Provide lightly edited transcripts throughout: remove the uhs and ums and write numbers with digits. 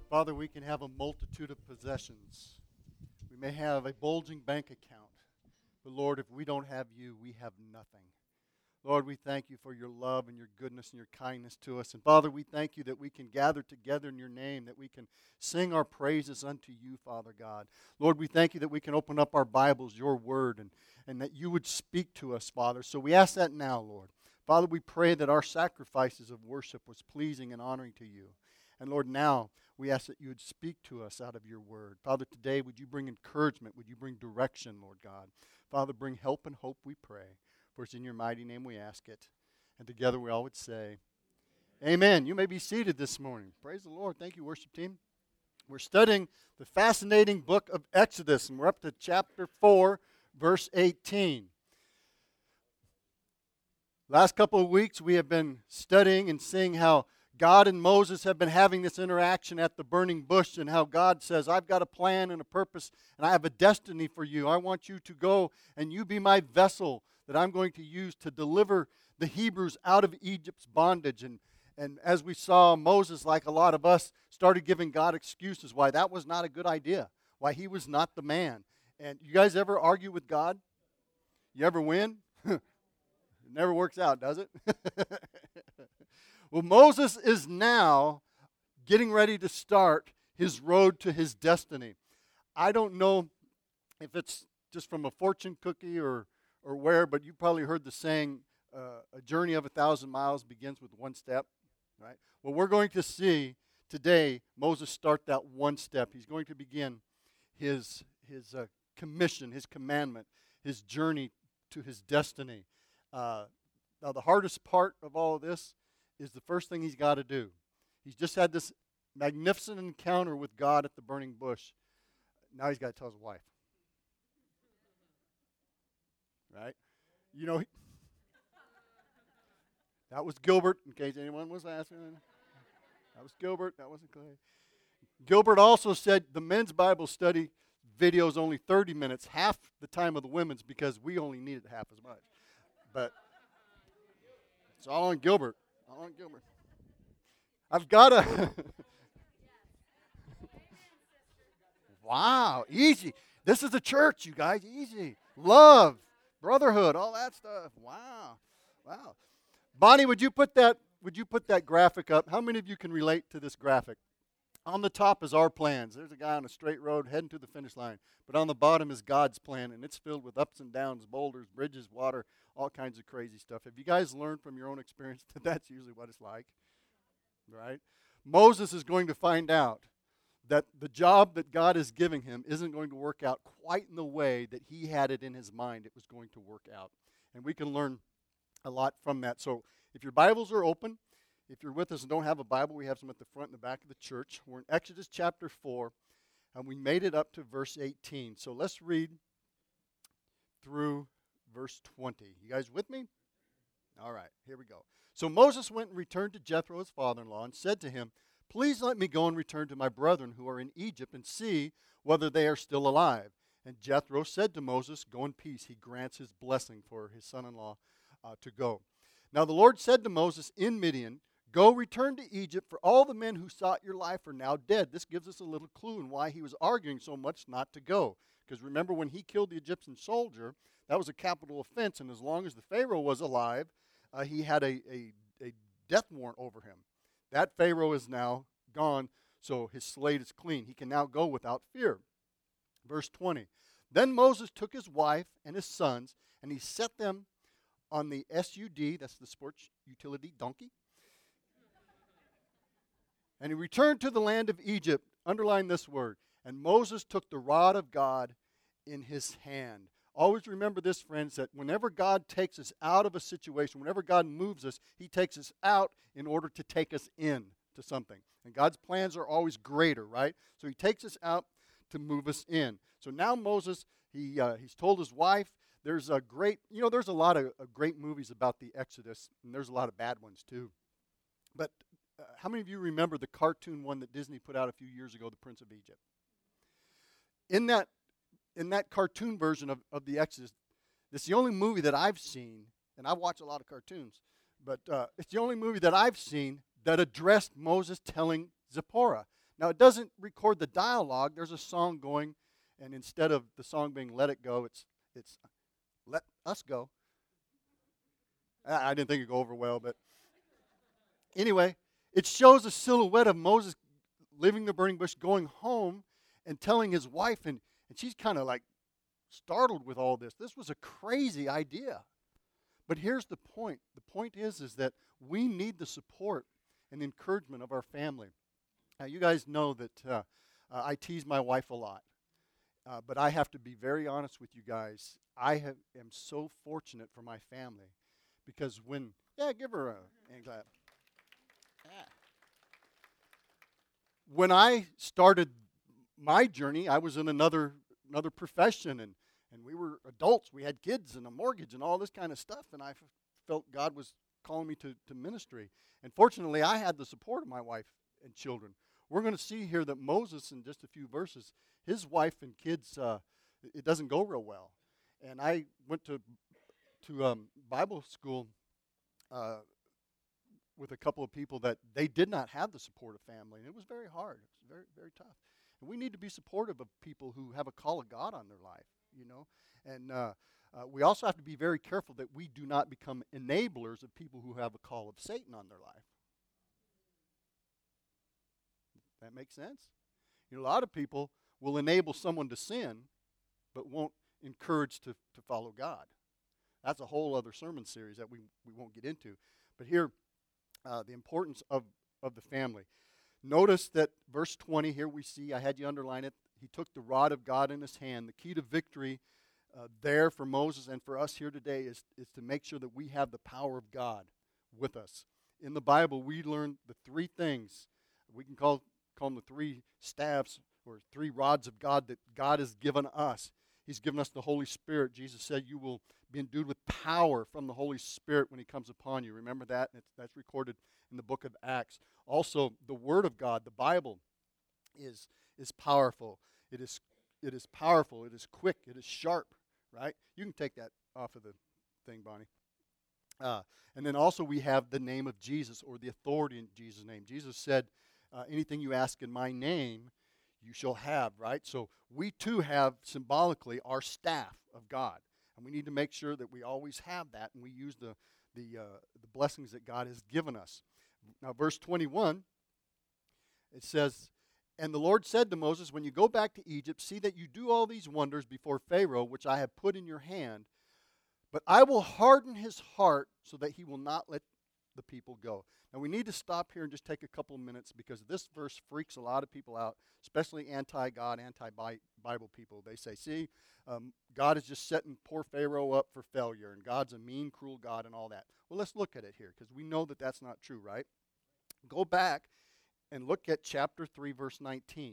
Father, we can have a multitude of possessions. We may have a bulging bank account. But Lord, if we don't have you, we have nothing. Lord, we thank you for your love and your goodness and your kindness to us. And Father, we thank you that we can gather together in your name, that we can sing our praises unto you, Father God. Lord, we thank you that we can open up our Bibles, your word, and that you would speak to us, Father. So we ask that now, Lord. Father, we pray that our sacrifices of worship was pleasing and honoring to you. And Lord, now we ask that you would speak to us out of your word. Father, today would you bring encouragement? Would you bring direction, Lord God? Father, bring help and hope, we pray. For it's in your mighty name we ask it. And together we all would say, amen. You may be seated this morning. Praise the Lord. Thank you, worship team. We're studying the fascinating book of Exodus, and we're up to chapter 4, verse 18. Last couple of weeks we have been studying and seeing how God and Moses have been having this interaction at the burning bush, and how God says, I've got a plan and a purpose, and I have a destiny for you. I want you to go and you be my vessel that I'm going to use to deliver the Hebrews out of Egypt's bondage. And as we saw, Moses, like a lot of us, started giving God excuses why that was not a good idea, why he was not the man. And you guys ever argue with God? You ever win? It never works out, does it? Well, Moses is now getting ready to start his road to his destiny. I don't know if it's just from a fortune cookie or where, but you probably heard the saying, a journey of 1,000 miles begins with one step, right? Well, we're going to see today Moses start that one step. He's going to begin his commission, his commandment, his journey to his destiny. Now, the hardest part of all of this is the first thing he's got to do. He's just had this magnificent encounter with God at the burning bush. Now he's got to tell his wife. Right? You know, that was Gilbert, in case anyone was asking. That was Gilbert. That wasn't Clay. Gilbert also said the men's Bible study video is only 30 minutes, half the time of the women's, because we only needed half as much. But it's all on Gilbert. All on Gilbert. I've got to. Wow, easy. This is a church, you guys. Easy. Love, brotherhood, all that stuff. Wow. Bonnie, would you put that graphic up? How many of you can relate to this graphic? On the top is our plans. There's a guy on a straight road heading to the finish line. But on the bottom is God's plan, and it's filled with ups and downs, boulders, bridges, water, all kinds of crazy stuff. Have you guys learned from your own experience that that's usually what it's like? Right? Moses is going to find out that the job that God is giving him isn't going to work out quite in the way that he had it in his mind it was going to work out. And we can learn a lot from that. So if your Bibles are open, if you're with us and don't have a Bible, we have some at the front and the back of the church. We're in Exodus chapter 4, and we made it up to verse 18. So let's read through verse 20. You guys with me? All right, here we go. So Moses went and returned to Jethro, his father-in-law, and said to him, please let me go and return to my brethren who are in Egypt and see whether they are still alive. And Jethro said to Moses, go in peace. He grants his blessing for his son-in-law to go. Now the Lord said to Moses in Midian, go return to Egypt, for all the men who sought your life are now dead. This gives us a little clue in why he was arguing so much not to go. Because remember, when he killed the Egyptian soldier, that was a capital offense, and as long as the Pharaoh was alive, he had a death warrant over him. That Pharaoh is now gone, so his slate is clean. He can now go without fear. Verse 20. Then Moses took his wife and his sons, and he set them on the SUD, that's the sports utility donkey. And he returned to the land of Egypt. Underline this word. And Moses took the rod of God in his hand. Always remember this, friends, that whenever God takes us out of a situation, whenever God moves us, he takes us out in order to take us in to something. And God's plans are always greater, right? So he takes us out to move us in. So now Moses, he's told his wife, there's a lot of great movies about the Exodus, and there's a lot of bad ones too. But how many of you remember the cartoon one that Disney put out a few years ago, The Prince of Egypt? In that cartoon version of the Exodus, it's the only movie that I've seen, and I've watched a lot of cartoons, but it's the only movie that I've seen that addressed Moses telling Zipporah. Now, it doesn't record the dialogue. There's a song going, and instead of the song being Let It Go, it's Let Us Go. I didn't think it'd go over well, but anyway, it shows a silhouette of Moses leaving the burning bush, going home, and telling his wife, and she's kind of like startled with all this. This was a crazy idea. But here's the point. The point is that we need the support and encouragement of our family. Now, you guys know that I tease my wife a lot, but I have to be very honest with you guys. am so fortunate for my family because give her a hand clap. Yeah. When I started my journey, I was in another profession, and we were adults. We had kids and a mortgage and all this kind of stuff, and I felt God was calling me to ministry. And fortunately, I had the support of my wife and children. We're going to see here that Moses, in just a few verses, his wife and kids, it doesn't go real well. And I went to Bible school with a couple of people that they did not have the support of family, and it was very hard. It was very, very tough. And we need to be supportive of people who have a call of God on their life, you know. And we also have to be very careful that we do not become enablers of people who have a call of Satan on their life. That makes sense? You know, a lot of people will enable someone to sin, but won't encourage to follow God. That's a whole other sermon series that we won't get into. But here, the importance of the family. Notice that verse 20 here we see, I had you underline it, he took the rod of God in his hand. The key to victory there for Moses and for us here today is to make sure that we have the power of God with us. In the Bible, we learn the three things. We can call them the three staffs or three rods of God that God has given us. He's given us the Holy Spirit. Jesus said you will be endued with power from the Holy Spirit when he comes upon you. Remember that? That's recorded in the book of Acts. Also, the Word of God, the Bible, is powerful. It is powerful. It is quick. It is sharp, right? You can take that off of the thing, Bonnie. And then also we have the name of Jesus, or the authority in Jesus' name. Jesus said, anything you ask in my name, you shall have, right? So we too have symbolically our staff of God. And we need to make sure that we always have that, and we use the blessings that God has given us. Now, verse 21, it says, and the Lord said to Moses, when you go back to Egypt, see that you do all these wonders before Pharaoh, which I have put in your hand, but I will harden his heart so that he will not let the people go. Now, we need to stop here and just take a couple of minutes because this verse freaks a lot of people out, especially anti-God, anti-Bible people. They say, see, God is just setting poor Pharaoh up for failure, and God's a mean, cruel God and all that. Well, let's look at it here because we know that that's not true, right? Go back and look at chapter 3, verse 19.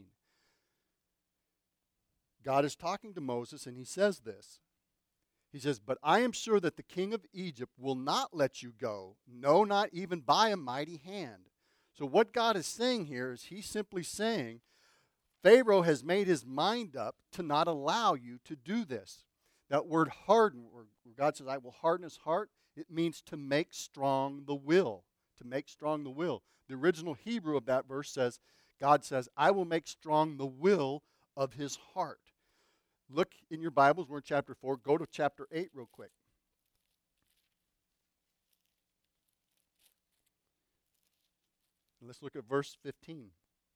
God is talking to Moses, and he says this. He says, but I am sure that the king of Egypt will not let you go, no, not even by a mighty hand. So what God is saying here is he's simply saying, Pharaoh has made his mind up to not allow you to do this. That word harden, where God says, I will harden his heart, it means to make strong the will. To make strong the will. The original Hebrew of that verse says, God says, I will make strong the will of his heart. Look in your Bibles, we're in chapter 4. Go to chapter 8 real quick. And let's look at verse 15.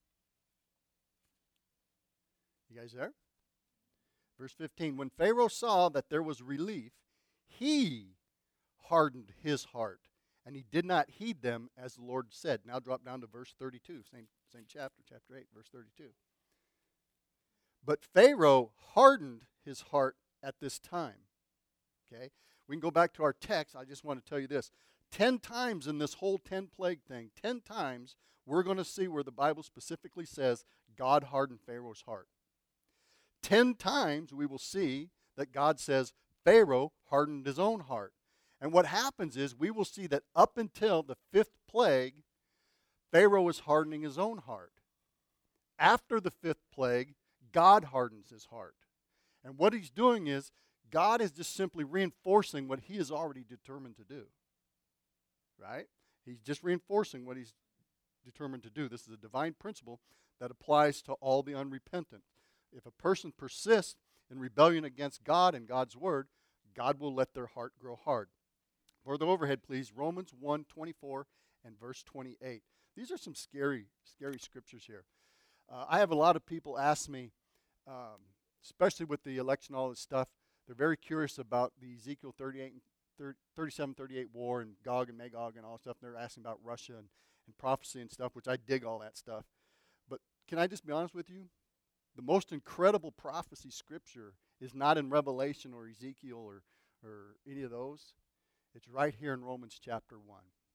You guys there? Verse 15. When Pharaoh saw that there was relief, he hardened his heart, and he did not heed them as the Lord said. Now drop down to verse 32. Same chapter, chapter 8, verse 32. But Pharaoh hardened his heart at this time. Okay? We can go back to our text. I just want to tell you this. 10 times in this whole 10 plague thing, 10 times we're going to see where the Bible specifically says God hardened Pharaoh's heart. 10 times we will see that God says Pharaoh hardened his own heart. And what happens is we will see that up until the 5th plague, Pharaoh is hardening his own heart. After the 5th plague, God hardens his heart. And what he's doing is, God is just simply reinforcing what he has already determined to do. Right? He's just reinforcing what he's determined to do. This is a divine principle that applies to all the unrepentant. If a person persists in rebellion against God and God's word, God will let their heart grow hard. For the overhead, please, Romans 1:24 and verse 28. These are some scary scriptures here. I have a lot of people ask me, especially with the election, all this stuff, they're very curious about the Ezekiel 37-38 war and Gog and Magog and all that stuff. And they're asking about Russia and prophecy and stuff, which I dig all that stuff. But can I just be honest with you? The most incredible prophecy scripture is not in Revelation or Ezekiel or any of those. It's right here in Romans chapter 1.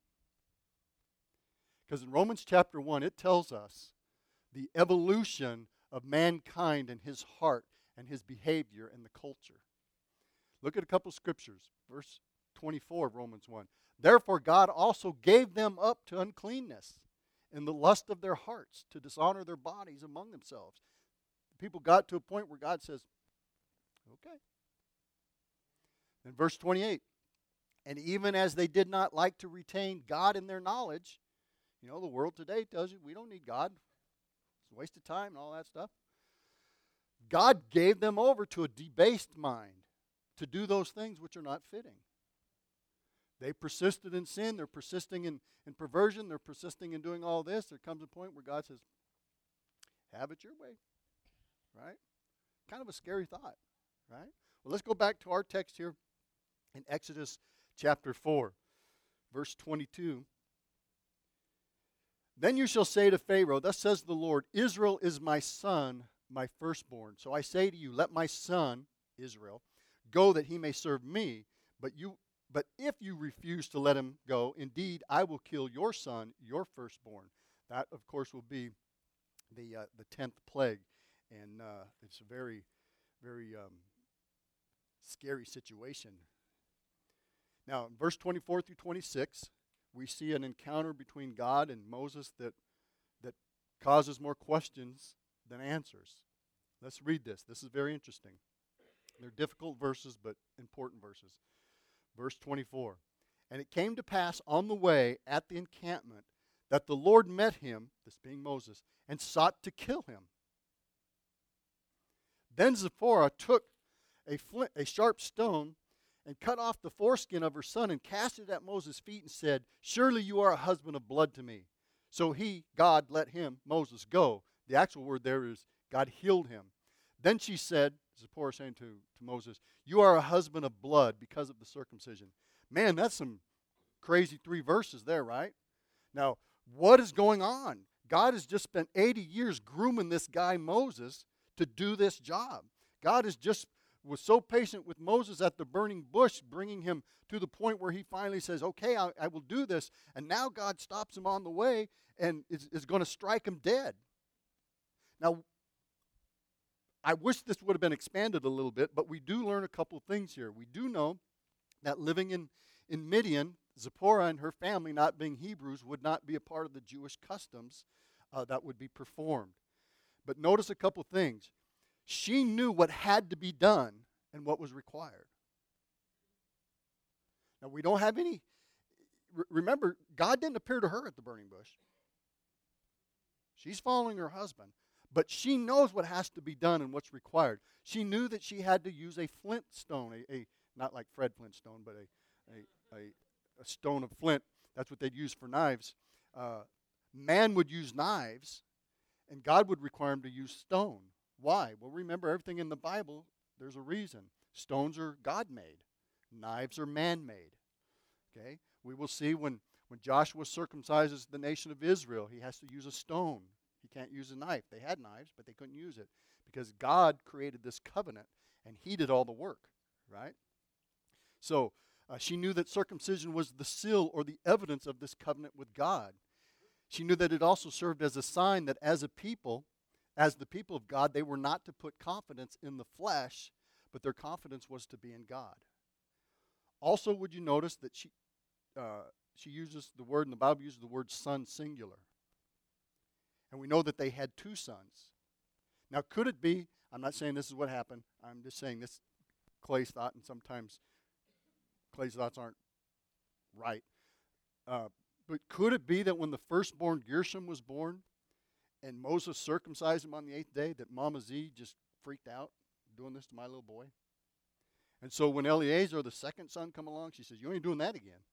Because in Romans chapter 1, it tells us the evolution of mankind and his heart and his behavior and the culture. Look at a couple scriptures. Verse 24 of Romans 1. Therefore God also gave them up to uncleanness in the lust of their hearts, to dishonor their bodies among themselves. People got to a point where God says, okay. In verse 28, and even as they did not like to retain God in their knowledge, you know, the world today tells you we don't need God. It's a waste of time and all that stuff. God gave them over to a debased mind to do those things which are not fitting. They persisted in sin. They're persisting in perversion. They're persisting in doing all this. There comes a point where God says, have it your way. Right? Kind of a scary thought. Right? Well, let's go back to our text here in Exodus chapter 4, verse 22. Then you shall say to Pharaoh, thus says the Lord, Israel is my son, my firstborn. So I say to you, let my son, Israel, go that he may serve me. But if you refuse to let him go, indeed, I will kill your son, your firstborn. That, of course, will be the 10th plague. And it's a very, very scary situation. Now, in verse 24 through 26, we see an encounter between God and Moses that causes more questions than answers. Let's read this. This is very interesting. They're difficult verses, but important verses. Verse 24. And it came to pass on the way at the encampment that the Lord met him, this being Moses, and sought to kill him. Then Zipporah took a sharp stone and cut off the foreskin of her son and cast it at Moses' feet and said, surely you are a husband of blood to me. So God, let him, Moses, go. The actual word there is God healed him. Then she said, Zipporah saying to Moses, you are a husband of blood because of the circumcision. Man, that's some crazy 3 verses there, right? Now, what is going on? God has just spent 80 years grooming this guy Moses to do this job. God was so patient with Moses at the burning bush, bringing him to the point where he finally says, okay, I will do this. And now God stops him on the way and is going to strike him dead. Now, I wish this would have been expanded a little bit, but we do learn a couple of things here. We do know that living in Midian, Zipporah and her family, not being Hebrews, would not be a part of the Jewish customs that would be performed. But notice a couple of things. She knew what had to be done and what was required. Now, we don't have any. Remember, God didn't appear to her at the burning bush. She's following her husband. But she knows what has to be done and what's required. She knew that she had to use a flint stone, not like Fred Flintstone, but a stone of flint. That's what they'd use for knives. Man would use knives, and God would require him to use stone. Why? Well, remember, everything in the Bible, there's a reason. Stones are God-made. Knives are man-made. Okay? We will see when Joshua circumcises the nation of Israel, he has to use a stone. He can't use a knife. They had knives, but they couldn't use it because God created this covenant, and he did all the work, right? So she knew that circumcision was the seal or the evidence of this covenant with God. She knew that it also served as a sign that as the people of God, they were not to put confidence in the flesh, but their confidence was to be in God. Also, would you notice that she uses the word, and the Bible uses the word son singular. And we know that they had 2 sons. Now, could it be, I'm not saying this is what happened, I'm just saying this Clay's thought, and sometimes Clay's thoughts aren't right. But could it be that when the firstborn Gershom was born, and Moses circumcised him on the 8th day, that Mama Z just freaked out doing this to my little boy? And so when Eliezer, the second son, come along, she says, you ain't doing that again.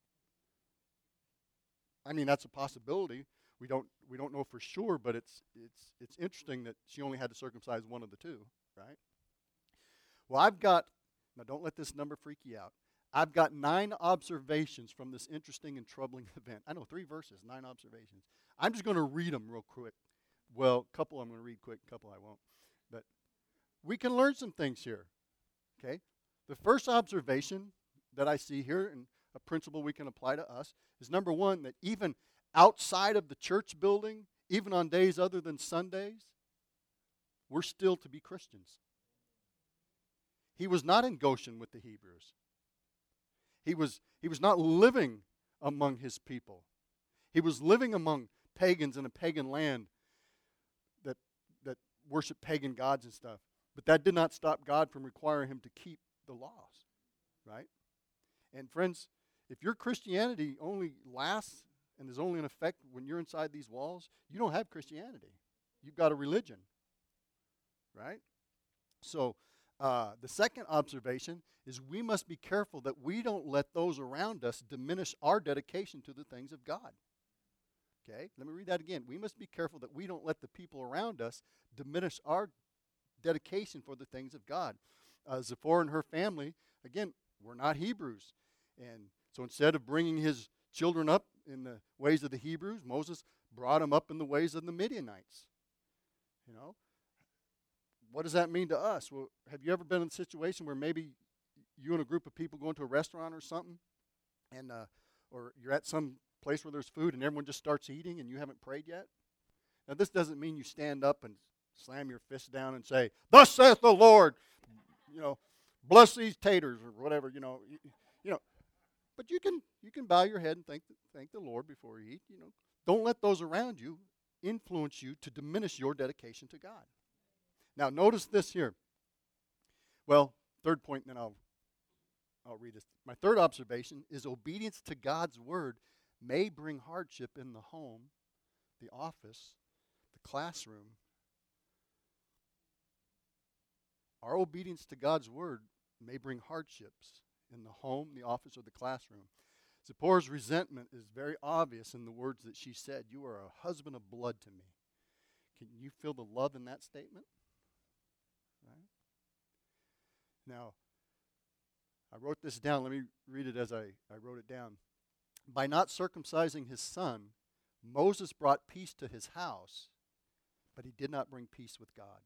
I mean, that's a possibility. We don't know for sure, but it's interesting that she only had to circumcise one of the two, right? Well, now don't let this number freak you out. I've got 9 observations from this interesting and troubling event. I know 3 verses, 9 observations. I'm just going to read them real quick. Well, a couple I'm going to read quick, a couple I won't. But we can learn some things here, okay? The first observation that I see here, and a principle we can apply to us, is number 1, that even outside of the church building, even on days other than Sundays, we're still to be Christians. He was not in Goshen with the Hebrews. He was not living among his people. He was living among pagans in a pagan land that worship pagan gods and stuff. But that did not stop God from requiring him to keep the laws, right? And friends, if your Christianity only lasts and is only in effect when you're inside these walls, you don't have Christianity. You've got a religion, right? So the second observation is we must be careful that we don't let those around us diminish our dedication to the things of God. Okay, let me read that again. We must be careful that we don't let the people around us diminish our dedication for the things of God. Zipporah and her family, again, were not Hebrews. And so instead of bringing his children up in the ways of the Hebrews, Moses brought them up in the ways of the Midianites. You know, what does that mean to us? Well, have you ever been in a situation where maybe you and a group of people go into a restaurant or something, and or you're at some place where there's food and everyone just starts eating and you haven't prayed yet? Now, this doesn't mean you stand up and slam your fist down and say, "Thus saith the Lord," you know, "bless these taters," or whatever, you know. But you can bow your head and thank the Lord before you eat. You know, don't let those around you influence you to diminish your dedication to God. Now, notice this here. Well, third point, and then I'll read this. My third observation is obedience to God's word may bring hardship in the home, the office, the classroom. Our obedience to God's word may bring hardships in the home, the office, or the classroom. Zipporah's resentment is very obvious in the words that she said, "You are a husband of blood to me." Can you feel the love in that statement? Right? Now, I wrote this down. Let me read it as I wrote it down. By not circumcising his son, Moses brought peace to his house, but he did not bring peace with God.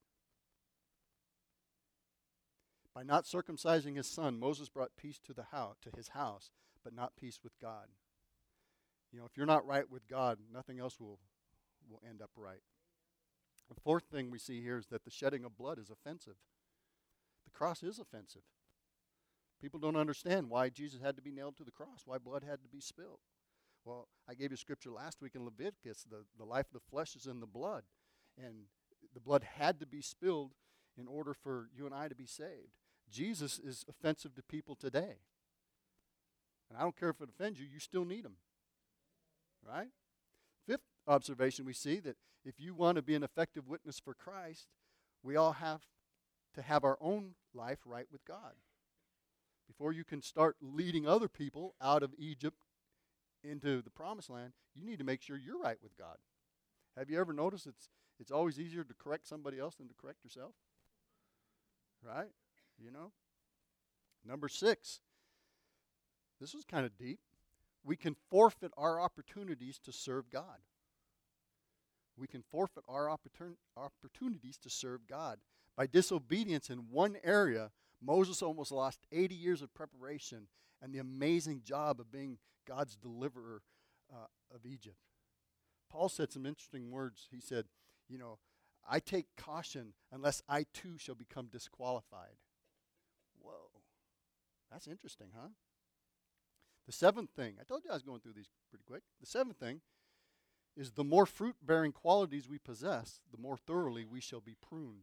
By not circumcising his son, Moses brought peace to his house, but not peace with God. You know, if you're not right with God, nothing else will end up right. The fourth thing we see here is that the shedding of blood is offensive. The cross is offensive. People don't understand why Jesus had to be nailed to the cross, why blood had to be spilled. Well, I gave you scripture last week in Leviticus, the life of the flesh is in the blood. And the blood had to be spilled in order for you and I to be saved. Jesus is offensive to people today. And I don't care if it offends you, you still need him. Right? Fifth observation, we see that if you want to be an effective witness for Christ, we all have to have our own life right with God. Before you can start leading other people out of Egypt into the promised land, you need to make sure you're right with God. Have you ever noticed it's always easier to correct somebody else than to correct yourself? Right? You know? Number 6. This was kind of deep. We can forfeit our opportunities to serve God. We can forfeit our opportunities to serve God. By disobedience in one area, Moses almost lost 80 years of preparation and the amazing job of being God's deliverer of Egypt. Paul said some interesting words. He said, I take caution unless I too shall become disqualified. Whoa. That's interesting, huh? The seventh thing, I told you I was going through these pretty quick. The seventh thing is the more fruit-bearing qualities we possess, the more thoroughly we shall be pruned.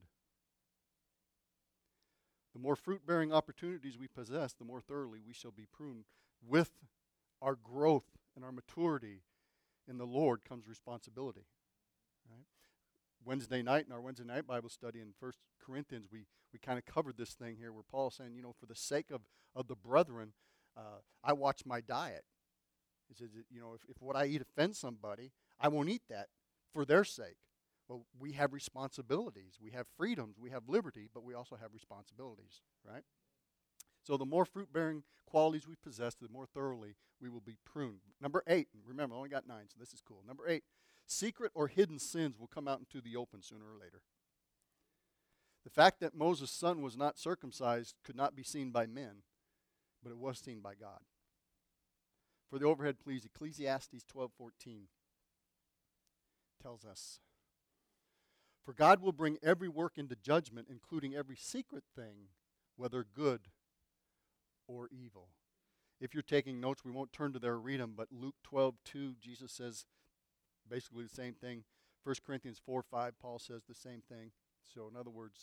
The more fruit-bearing opportunities we possess, the more thoroughly we shall be pruned. With our growth and our maturity in the Lord comes responsibility. Right? Wednesday night in our Wednesday night Bible study in 1 Corinthians, we kind of covered this thing here where Paul's saying, for the sake of the brethren, I watch my diet. He says, if what I eat offends somebody, I won't eat that for their sake. Well, we have responsibilities. We have freedoms. We have liberty, but we also have responsibilities, right? So the more fruit-bearing qualities we possess, the more thoroughly we will be pruned. Number 8, remember, I only got 9, so this is cool. Number 8, secret or hidden sins will come out into the open sooner or later. The fact that Moses' son was not circumcised could not be seen by men, but it was seen by God. For the overhead, please, Ecclesiastes 12:14 tells us, "For God will bring every work into judgment, including every secret thing, whether good or evil." If you're taking notes, we won't turn to there or read them, but Luke 12:2, Jesus says basically the same thing. 1 Corinthians 4:5, Paul says the same thing. So in other words,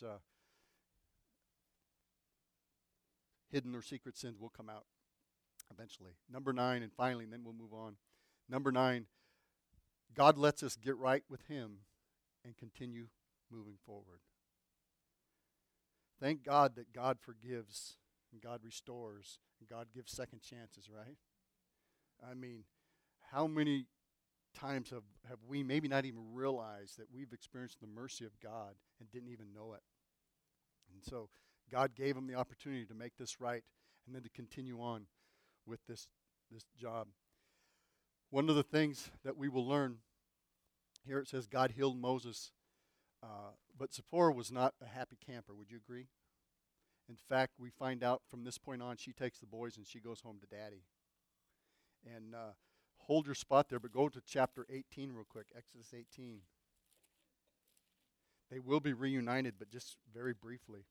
hidden or secret sins will come out eventually. Number 9, and finally, and then we'll move on. Number 9, God lets us get right with Him and continue moving forward. Thank God that God forgives and God restores and God gives second chances, right? I mean, how many times have we maybe not even realized that we've experienced the mercy of God and didn't even know it? And so God gave him the opportunity to make this right and then to continue on with this job. One of the things that we will learn here, it says God healed Moses, but Zipporah was not a happy camper. Would you agree? In fact, we find out from this point on, she takes the boys and she goes home to daddy. And hold your spot there, but go to chapter 18 real quick, Exodus 18. They will be reunited, but just very briefly.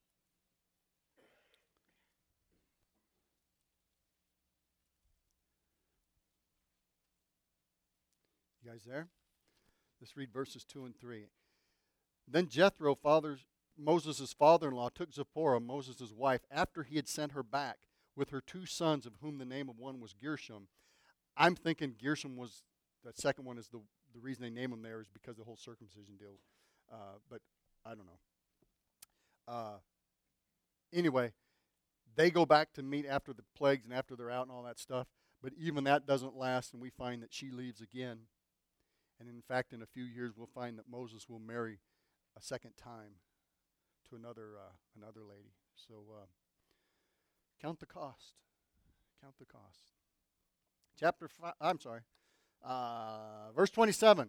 You guys there? Let's read verses 2 and 3. Then Jethro, Moses' father-in-law, took Zipporah, Moses' wife, after he had sent her back with her 2 sons, of whom the name of one was Gershom. I'm thinking Gershom was, the second one is the reason they name him there is because of the whole circumcision deal. But I don't know. Anyway, they go back to meet after the plagues and after they're out and all that stuff. But even that doesn't last, and we find that she leaves again. And in fact, in a few years, we'll find that Moses will marry a second time to another lady. So count the cost. Count the cost. Verse 27.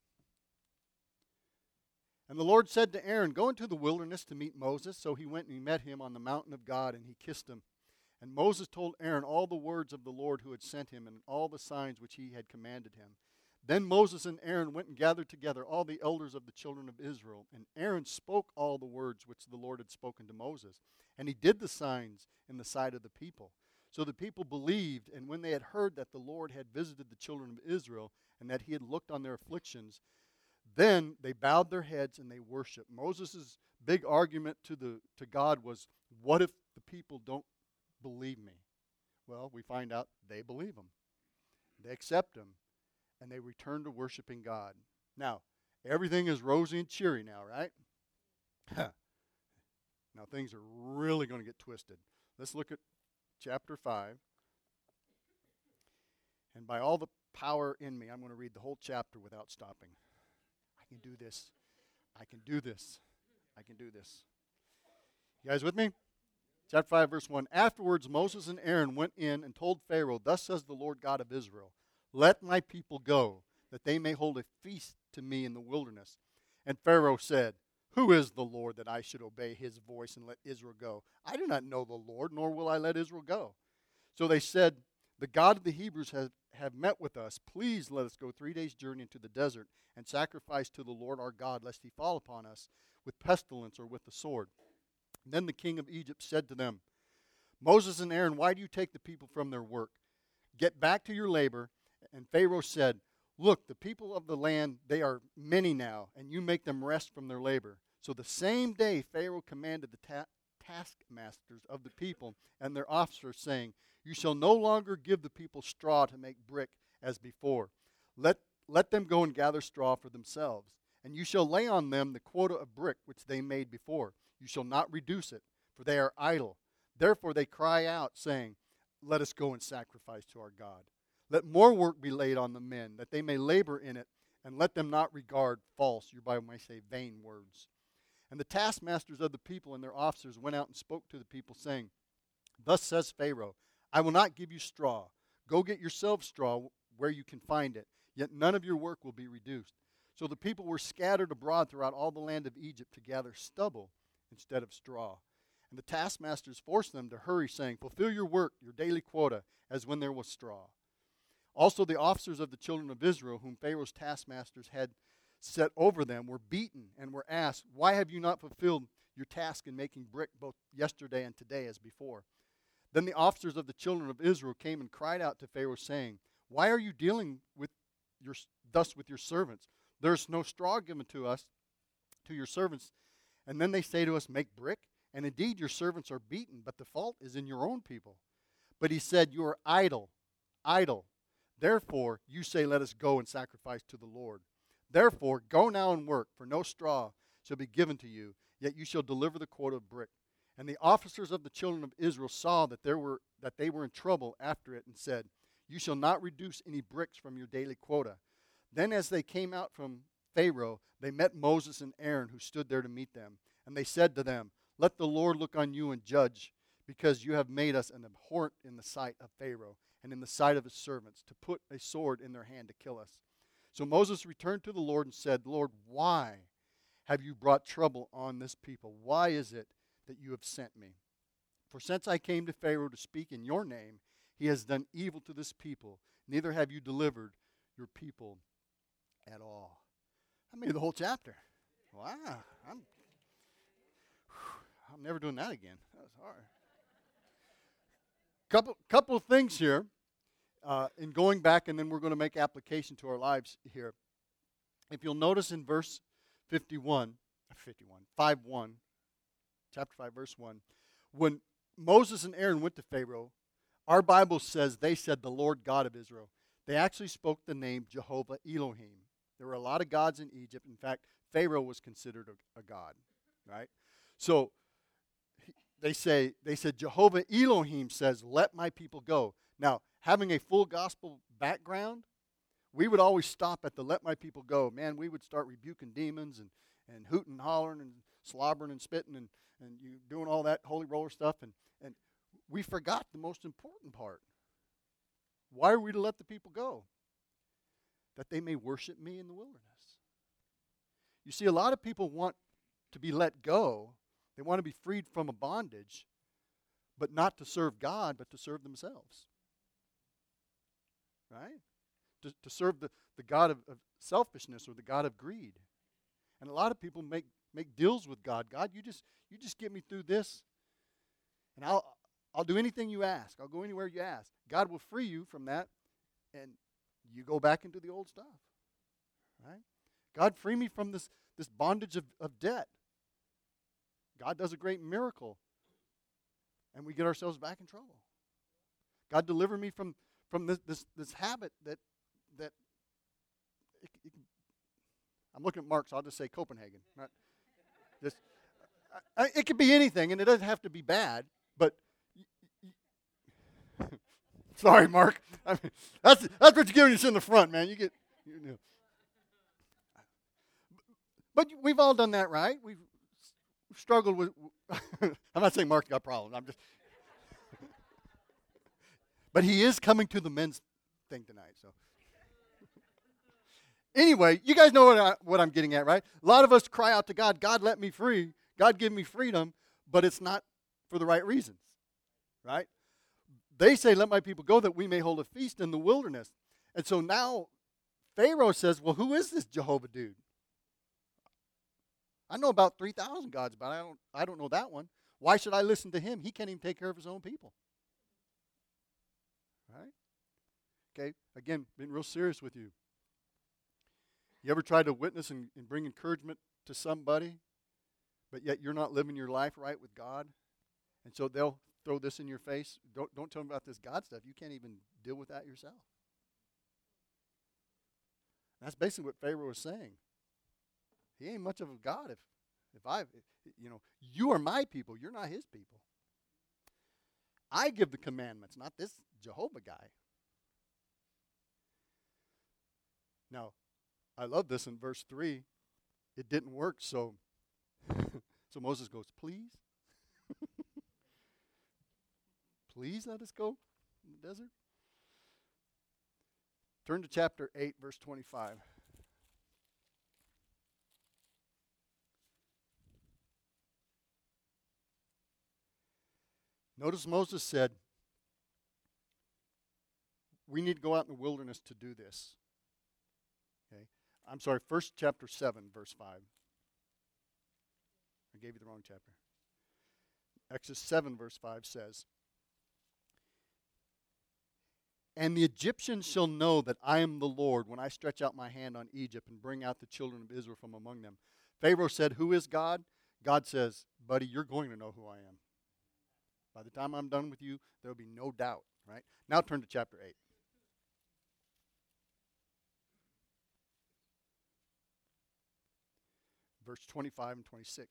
And the Lord said to Aaron, "Go into the wilderness to meet Moses." So he went and he met him on the mountain of God, and he kissed him. And Moses told Aaron all the words of the Lord who had sent him, and all the signs which he had commanded him. Then Moses and Aaron went and gathered together all the elders of the children of Israel. And Aaron spoke all the words which the Lord had spoken to Moses. And he did the signs in the sight of the people. So the people believed, and when they had heard that the Lord had visited the children of Israel, and that he had looked on their afflictions, then they bowed their heads and they worshiped. Moses' big argument to God was, what if the people don't believe me? Well, we find out they believe him. They accept him. And they return to worshiping God. Now, everything is rosy and cheery now, right? Now, things are really going to get twisted. Let's look at chapter 5. And by all the power in me, I'm going to read the whole chapter without stopping. I can do this. I can do this. I can do this. You guys with me? Chapter 5, verse 1. Afterwards, Moses and Aaron went in and told Pharaoh, "Thus says the Lord God of Israel, let my people go, that they may hold a feast to me in the wilderness." And Pharaoh said, "Who is the Lord that I should obey his voice and let Israel go? I do not know the Lord, nor will I let Israel go." So they said, "The God of the Hebrews have met with us. Please let us go 3 days' journey into the desert and sacrifice to the Lord our God, lest he fall upon us with pestilence or with the sword." And then the king of Egypt said to them, "Moses and Aaron, why do you take the people from their work? Get back to your labor." And Pharaoh said, "Look, the people of the land, they are many now, and you make them rest from their labor." So the same day Pharaoh commanded the taskmasters of the people and their officers, saying, "You shall no longer give the people straw to make brick as before. Let them go and gather straw for themselves. And you shall lay on them the quota of brick which they made before. You shall not reduce it, for they are idle. Therefore they cry out, saying, let us go and sacrifice to our God. Let more work be laid on the men, that they may labor in it, and let them not regard false, your Bible may say vain words. And the taskmasters of the people and their officers went out and spoke to the people, saying, thus says Pharaoh, I will not give you straw. Go get yourselves straw where you can find it, yet none of your work will be reduced. So the people were scattered abroad throughout all the land of Egypt to gather stubble instead of straw. And the taskmasters forced them to hurry, saying, fulfill your work, your daily quota, as when there was straw. Also the officers of the children of Israel, whom Pharaoh's taskmasters had set over them, were beaten and were asked, why have you not fulfilled your task in making brick both yesterday and today as before? Then the officers of the children of Israel came and cried out to Pharaoh, saying, why are you dealing thus with your servants? There is no straw given to us, to your servants. And then they say to us, make brick. And indeed your servants are beaten, but the fault is in your own people. But he said, you are idle, idle. Therefore you say, let us go and sacrifice to the Lord. Therefore go now and work, for no straw shall be given to you, yet you shall deliver the quota of brick. And the officers of the children of Israel saw that they were in trouble after it, and said, you shall not reduce any bricks from your daily quota. Then as they came out from Pharaoh, they met Moses and Aaron, who stood there to meet them. And they said to them, let the Lord look on you and judge, because you have made us an abhorrent in the sight of Pharaoh and in the sight of his servants, to put a sword in their hand to kill us. So Moses returned to the Lord and said, Lord, why have you brought trouble on this people? Why is it that you have sent me? For since I came to Pharaoh to speak in your name, he has done evil to this people. Neither have you delivered your people at all. I mean, the whole chapter. Wow. I'm never doing that again. That was hard. Couple of things here in going back, and then we're going to make application to our lives here. If you'll notice in verse 5:1, chapter 5, verse 1, when Moses and Aaron went to Pharaoh, our Bible says they said the Lord God of Israel. They actually spoke the name Jehovah Elohim. There were a lot of gods in Egypt. In fact, Pharaoh was considered a god, right? So they said Jehovah Elohim says, let my people go. Now, having a full gospel background, we would always stop at the let my people go. Man, we would start rebuking demons and hooting and hollering and slobbering and spitting and you doing all that holy roller stuff. And we forgot the most important part. Why are we to let the people go? That they may worship me in the wilderness. You see, a lot of people want to be let go. They want to be freed from a bondage, but not to serve God, but to serve themselves. Right? To serve the God of selfishness or the God of greed. And a lot of people make deals with God. God, you just get me through this, and I'll do anything you ask. I'll go anywhere you ask. God will free you from that, and you go back into the old stuff. Right? God, free me from this bondage of debt. God does a great miracle, and we get ourselves back in trouble. God, deliver me from this habit that I'm looking at Mark, so I'll just say Copenhagen. Right? It could be anything, and it doesn't have to be bad. But sorry, Mark. I mean, that's what you're giving us in the front, man. You know. But we've all done that, right? We've struggled with. I'm not saying Mark's got problems. I'm just. But he is coming to the men's thing tonight, so. Anyway, you guys know what I'm getting at, right? A lot of us cry out to God, God, let me free. God, give me freedom, but it's not for the right reasons, right? They say, let my people go that we may hold a feast in the wilderness. And so now Pharaoh says, well, who is this Jehovah dude? I know about 3,000 gods, but I don't know that one. Why should I listen to him? He can't even take care of his own people. Right? Okay, again, being real serious with you. You ever tried to witness and bring encouragement to somebody, but yet you're not living your life right with God? And so they'll throw this in your face. Don't tell them about this God stuff. You can't even deal with that yourself. That's basically what Pharaoh was saying. He ain't much of a God you are my people. You're not his people. I give the commandments, not this Jehovah guy. Now, I love this in verse 3. It didn't work, so Moses goes, please? Please let us go in the desert? Turn to chapter 8, verse 25. Notice Moses said, we need to go out in the wilderness to do this. Okay? I'm sorry, first chapter 7, verse 5. I gave you the wrong chapter. Exodus 7, verse 5 says, and the Egyptians shall know that I am the Lord when I stretch out my hand on Egypt and bring out the children of Israel from among them. Pharaoh said, who is God? God says, buddy, you're going to know who I am. By the time I'm done with you, there will be no doubt, right? Now turn to chapter 8. Verse 25 and 26.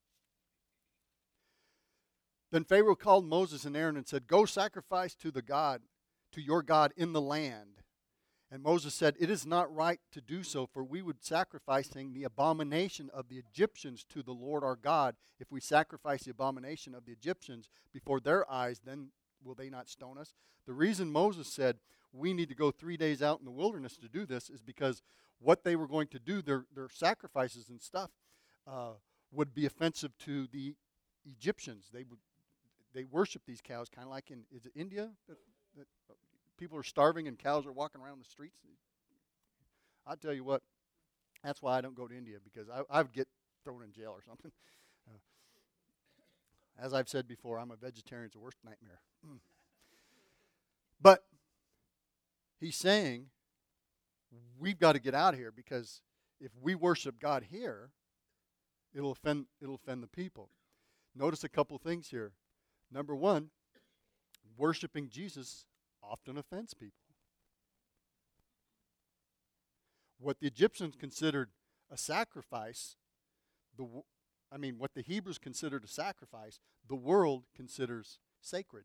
Then Pharaoh called Moses and Aaron and said, go sacrifice to your God in the land. And Moses said, it is not right to do so, for we would sacrificing the abomination of the Egyptians to the Lord our God. If we sacrifice the abomination of the Egyptians before their eyes, then will they not stone us? The reason Moses said we need to go 3 days out in the wilderness to do this is because what they were going to do, their sacrifices and stuff, would be offensive to the Egyptians. They worship these cows, kind of like is it India? That people are starving and cows are walking around the streets. I'll tell you what, that's why I don't go to India, because I would get thrown in jail or something. As I've said before, I'm a vegetarian. It's the worst nightmare. But he's saying we've got to get out of here, because if we worship God here, it'll offend the people. Notice a couple things here. Number one, worshiping Jesus often offends people. What the Egyptians considered a sacrifice, what the Hebrews considered a sacrifice, the world considers sacred.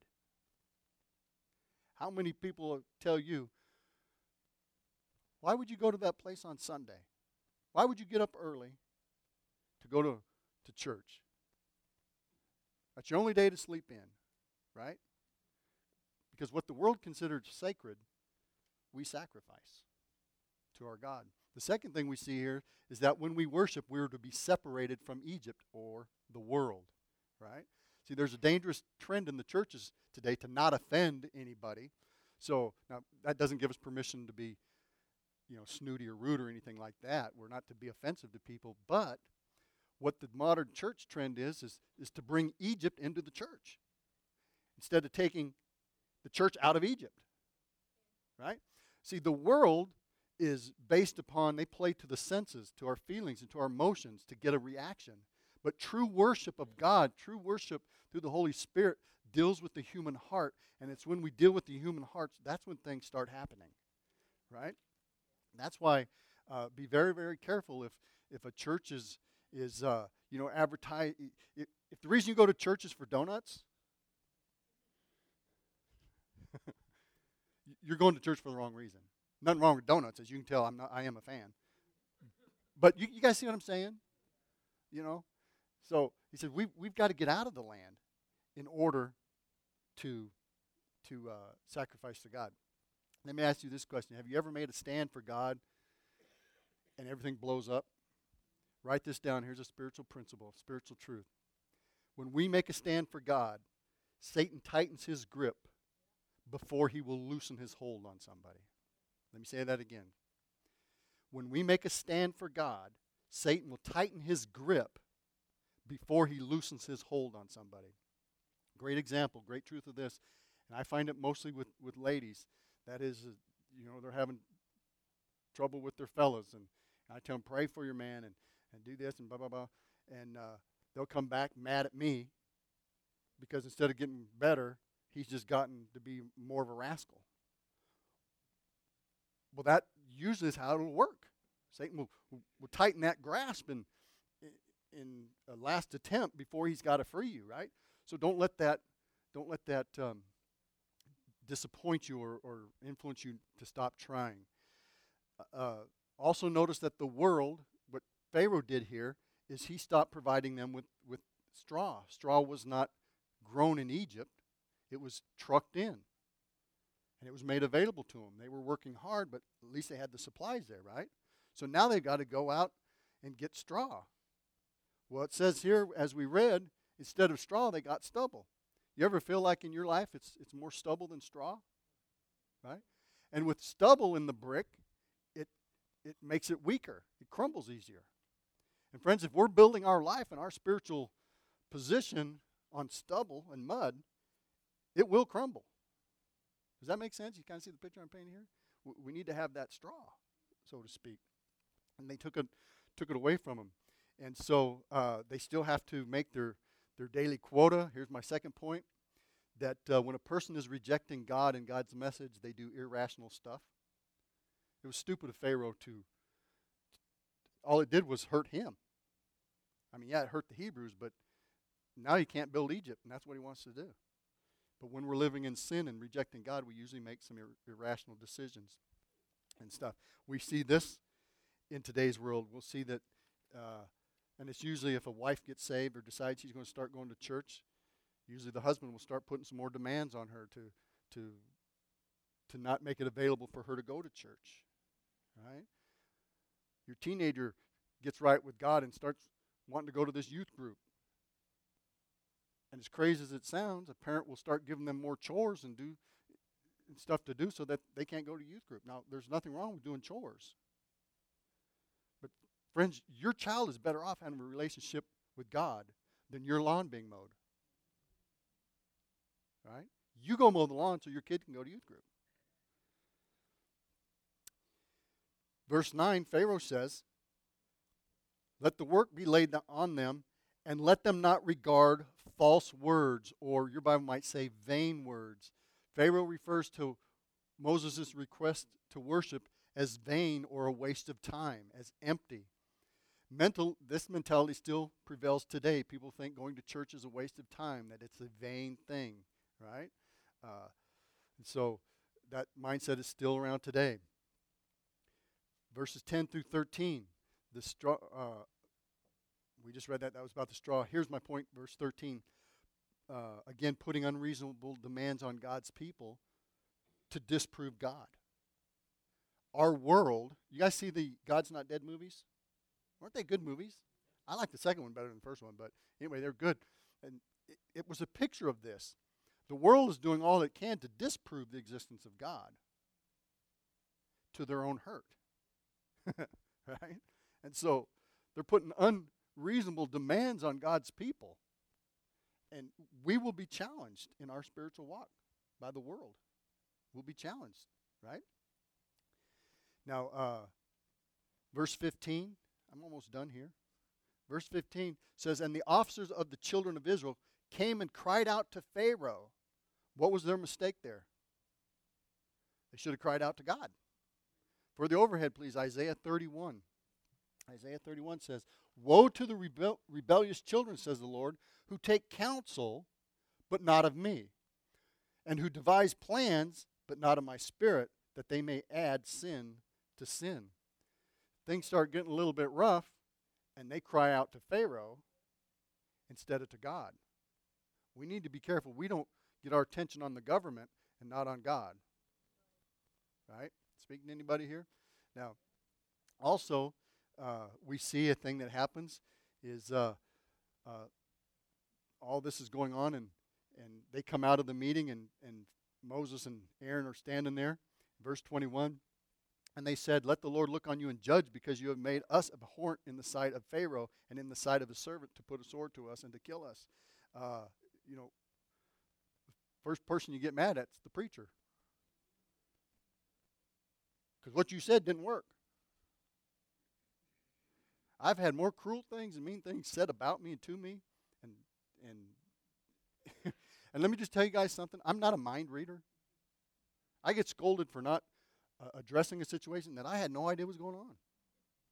How many people tell you, why would you go to that place on Sunday? Why would you get up early to go to church? That's your only day to sleep in, right? Because what the world considers sacred, we sacrifice to our God. The second thing we see here is that when we worship, we're to be separated from Egypt or the world, right? See, there's a dangerous trend in the churches today to not offend anybody. So now that doesn't give us permission to be, snooty or rude or anything like that. We're not to be offensive to people. But what the modern church trend is to bring Egypt into the church instead of taking the church out of Egypt, right? See, the world is based upon, they play to the senses, to our feelings, and to our emotions to get a reaction. But true worship of God, true worship through the Holy Spirit deals with the human heart, and it's when we deal with the human hearts, that's when things start happening, right? That's why be very, very careful if a church is advertise. If the reason you go to church is for donuts, you're going to church for the wrong reason. Nothing wrong with donuts, as you can tell. I am a fan. But you guys see what I'm saying? So he said we've got to get out of the land in order to sacrifice to God. Let me ask you this question: have you ever made a stand for God and everything blows up? Write this down. Here's a spiritual principle, spiritual truth. When we make a stand for God, Satan tightens his grip before he will loosen his hold on somebody. Let me say that again. When we make a stand for God, Satan will tighten his grip before he loosens his hold on somebody. Great example, great truth of this. And I find it mostly with ladies. That is, they're having trouble with their fellas. And I tell them, pray for your man and do this and blah, blah, blah. And they'll come back mad at me because instead of getting better, he's just gotten to be more of a rascal. Well, that usually is how it'll work. Satan will tighten that grasp in a last attempt before he's got to free you, right? So don't let that disappoint you or influence you to stop trying. Also notice that the world, what Pharaoh did here, is he stopped providing them with straw. Straw was not grown in Egypt. It was trucked in. And it was made available to them. They were working hard, but at least they had the supplies there, right? So now they've got to go out and get straw. Well, it says here, as we read, instead of straw, they got stubble. You ever feel like in your life it's more stubble than straw? Right? And with stubble in the brick, it makes it weaker. It crumbles easier. And friends, if we're building our life and our spiritual position on stubble and mud, it will crumble. Does that make sense? You kind of see the picture I'm painting here? We need to have that straw, so to speak. And they took it away from them. And so they still have to make their daily quota. Here's my second point, that when a person is rejecting God and God's message, they do irrational stuff. It was stupid of Pharaoh all it did was hurt him. I mean, yeah, it hurt the Hebrews, but now he can't build Egypt, and that's what he wants to do. But when we're living in sin and rejecting God, we usually make some irrational decisions and stuff. We see this in today's world. We'll see that, and it's usually if a wife gets saved or decides she's going to start going to church, usually the husband will start putting some more demands on her to not make it available for her to go to church, right? Your teenager gets right with God and starts wanting to go to this youth group. And as crazy as it sounds, a parent will start giving them more chores and stuff to do so that they can't go to youth group. Now, there's nothing wrong with doing chores. But friends, your child is better off having a relationship with God than your lawn being mowed. Right? You go mow the lawn so your kid can go to youth group. Verse 9, Pharaoh says, "Let the work be laid on them, and let them not regard false words," or your Bible might say vain words. Pharaoh refers to Moses' request to worship as vain or a waste of time, as empty. This mentality still prevails today. People think going to church is a waste of time, that it's a vain thing, right? And so that mindset is still around today. Verses 10 through 13, the straw. We just read that. That was about the straw. Here's my point, verse 13. Again, putting unreasonable demands on God's people to disprove God. Our world, you guys see the God's Not Dead movies? Weren't they good movies? I like the second one better than the first one, but anyway, they're good. And it was a picture of this. The world is doing all it can to disprove the existence of God to their own hurt. Right? And so they're putting unreasonable demands on God's people. And we will be challenged in our spiritual walk by the world. We'll be challenged, right? Now, verse 15, I'm almost done here. Verse 15 says, "And the officers of the children of Israel came and cried out to Pharaoh." What was their mistake there? They should have cried out to God. For the overhead, please, Isaiah 31. Isaiah 31 says, "Woe to the rebellious children, says the Lord, who take counsel, but not of me, and who devise plans, but not of my spirit, that they may add sin to sin." Things start getting a little bit rough, and they cry out to Pharaoh instead of to God. We need to be careful. We don't get our attention on the government and not on God. Right? Speaking to anybody here? Now, also, we see a thing that happens is all this is going on, and they come out of the meeting, and Moses and Aaron are standing there. Verse 21, "And they said, 'Let the Lord look on you and judge, because you have made us abhorrent in the sight of Pharaoh and in the sight of his servant, to put a sword to us and to kill us.'" First person you get mad at is the preacher. Because what you said didn't work. I've had more cruel things and mean things said about me and to me. And and let me just tell you guys something. I'm not a mind reader. I get scolded for not addressing a situation that I had no idea was going on.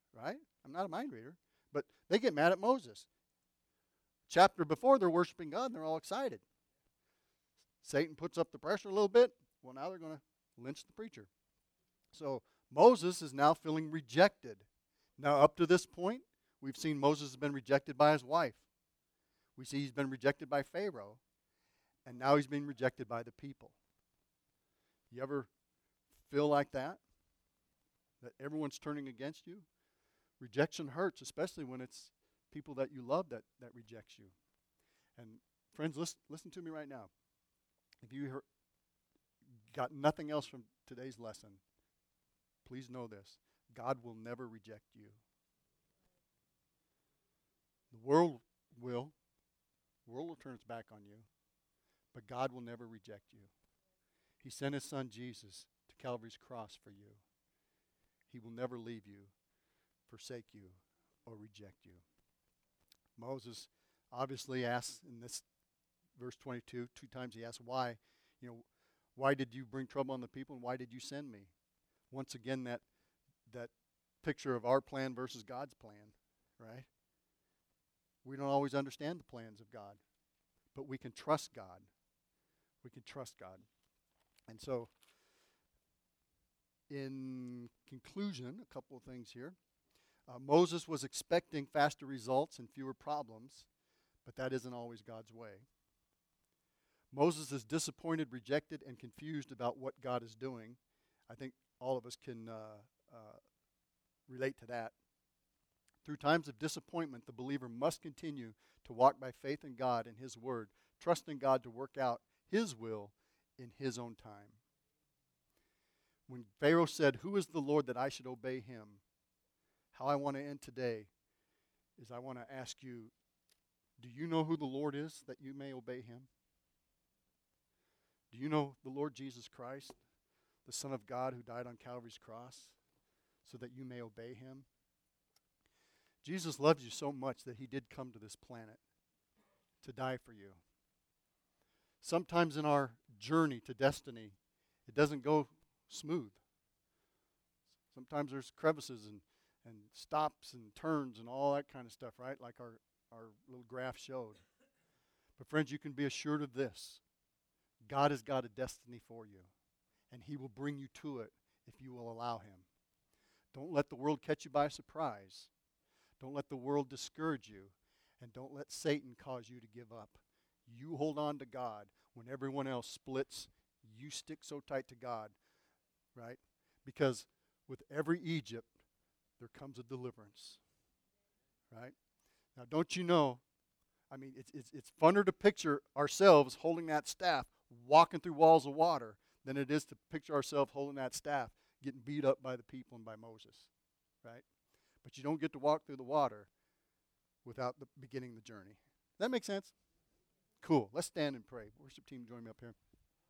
right? I'm not a mind reader. But they get mad at Moses. Chapter before, they're worshiping God, and they're all excited. Satan puts up the pressure a little bit. Well, now they're going to lynch the preacher. So Moses is now feeling rejected. Now, up to this point, we've seen Moses has been rejected by his wife. We see he's been rejected by Pharaoh. And now he's being rejected by the people. You ever feel like that? That everyone's turning against you? Rejection hurts, especially when it's people that you love that rejects you. And friends, listen to me right now. If you got nothing else from today's lesson, please know this. God will never reject you. The world will. The world will turn its back on you. But God will never reject you. He sent his son Jesus to Calvary's cross for you. He will never leave you, forsake you, or reject you. Moses obviously asks in this verse 22, 2 times he asks, why? Why did you bring trouble on the people, and why did you send me? Once again, that picture of our plan versus God's plan, right? We don't always understand the plans of God, but we can trust God. We can trust God. And so, in conclusion, a couple of things here. Moses was expecting faster results and fewer problems, but that isn't always God's way. Moses is disappointed, rejected, and confused about what God is doing. I think all of us can relate to that. Through times of disappointment, the believer must continue to walk by faith in God and his word, trusting God to work out his will in his own time. When Pharaoh said, "Who is the Lord that I should obey him?" How I want to end today is I want to ask you, do you know who the Lord is that you may obey him? Do you know the Lord Jesus Christ, the Son of God who died on Calvary's cross so that you may obey him? Jesus loves you so much that he did come to this planet to die for you. Sometimes in our journey to destiny, it doesn't go smooth. Sometimes there's crevices and stops and turns and all that kind of stuff, right? Like our little graph showed. But friends, you can be assured of this. God has got a destiny for you, and he will bring you to it if you will allow him. Don't let the world catch you by surprise. Don't let the world discourage you, and don't let Satan cause you to give up. You hold on to God. When everyone else splits, you stick so tight to God, right? Because with every Egypt, there comes a deliverance, right? Now, don't you know, I mean, it's funner to picture ourselves holding that staff, walking through walls of water, than it is to picture ourselves holding that staff, getting beat up by the people and by Moses, right? But you don't get to walk through the water without beginning the journey. Does that make sense? Cool. Let's stand and pray. Worship team, join me up here.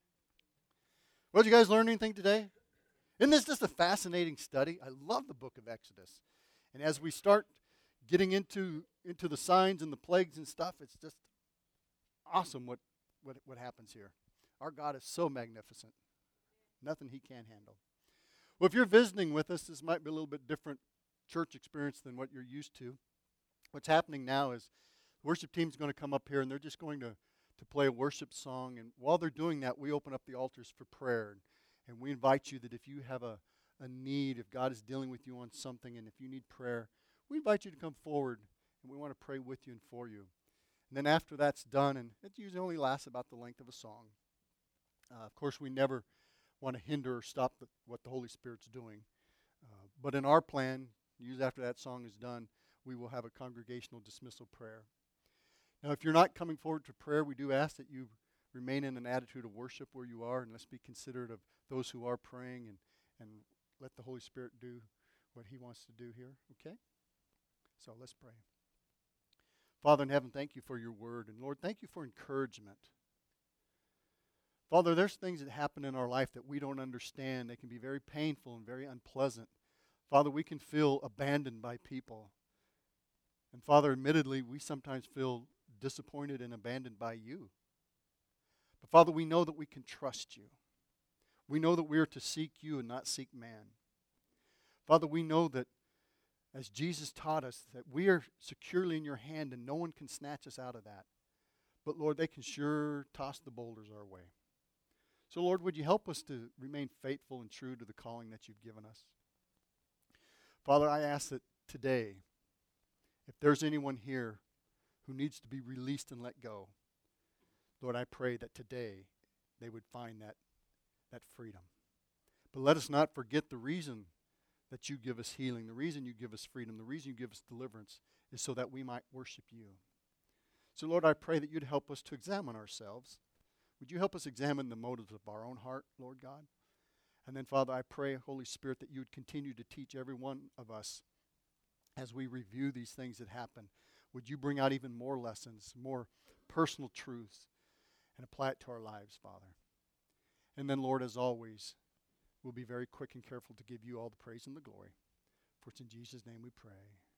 Well, did you guys learn anything today? Isn't this just a fascinating study? I love the book of Exodus. And as we start getting into the signs and the plagues and stuff, it's just awesome what happens here. Our God is so magnificent. Nothing he can't handle. Well, if you're visiting with us, this might be a little bit different church experience than what you're used to. What's happening now is the worship team's going to come up here, and they're just going to play a worship song. And while they're doing that, we open up the altars for prayer. And we invite you that if you have a need, if God is dealing with you on something, and if you need prayer, we invite you to come forward, and we want to pray with you and for you. And then after that's done, and it usually only lasts about the length of a song. Of course, we never want to hinder or stop what the Holy Spirit's doing. But in our plan, usually after that song is done, we will have a congregational dismissal prayer. Now, if you're not coming forward to prayer, we do ask that you remain in an attitude of worship where you are, and let's be considerate of those who are praying, and let the Holy Spirit do what he wants to do here, okay? So let's pray. Father in heaven, thank you for your word, and Lord, thank you for encouragement. Father, there's things that happen in our life that we don't understand. They can be very painful and very unpleasant. Father, we can feel abandoned by people. And Father, admittedly, we sometimes feel disappointed and abandoned by you. But Father, we know that we can trust you. We know that we are to seek you and not seek man. Father, we know that as Jesus taught us, that we are securely in your hand and no one can snatch us out of that. But Lord, they can sure toss the boulders our way. So Lord, would you help us to remain faithful and true to the calling that you've given us? Father, I ask that today, if there's anyone here who needs to be released and let go, Lord, I pray that today they would find that freedom. But let us not forget the reason that you give us healing, the reason you give us freedom, the reason you give us deliverance is so that we might worship you. So Lord, I pray that you'd help us to examine ourselves. Would you help us examine the motives of our own heart, Lord God? And then, Father, I pray, Holy Spirit, that you would continue to teach every one of us as we review these things that happen. Would you bring out even more lessons, more personal truths, and apply it to our lives, Father? And then, Lord, as always, we'll be very quick and careful to give you all the praise and the glory. For it's in Jesus' name we pray.